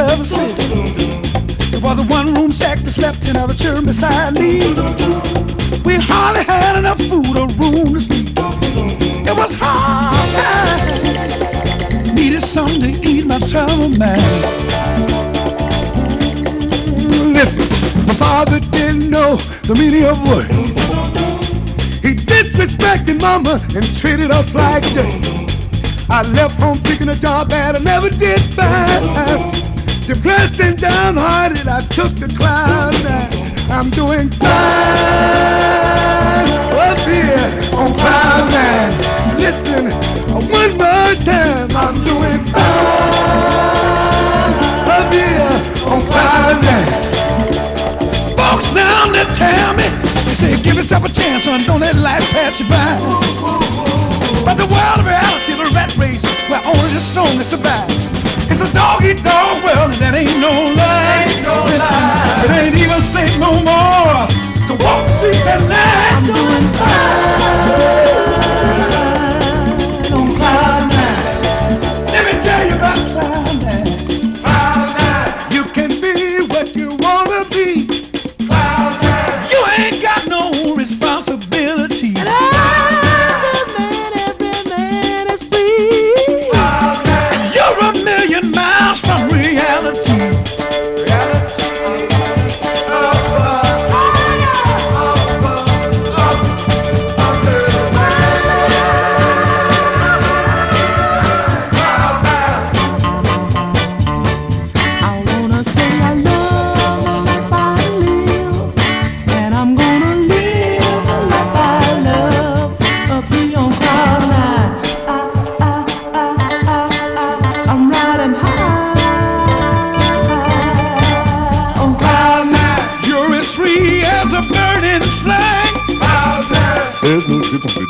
ever seen. It was a one-room shack that slept in other children beside me. We hardly had enough food or room to sleep. It was hard time. Needed something to eat my trouble, man. Listen, my father didn't know the meaning of work. He disrespected mama and treated us like dirt. I left home seeking a job that I never did find. Depressed and downhearted, I took the cloud. I'm doing fine up here on Cloud Nine. Listen, one more time, I'm doing fine up here on Cloud Nine. Folks now they tell me, they say give yourself a chance, son, don't let life pass you by. But the world of reality, the rat race, where only the strongest survive. It's a dog-eat-dog world, and that ain't no lie. Listen, it ain't even safe no more to walk the streets at night. I'm doing fine on Cloud Nine. Let me tell you about Cloud Nine. Cloud Nine. You can be what you wanna be. Cloud Nine. You ain't got no responsibility. From reality. There's no difference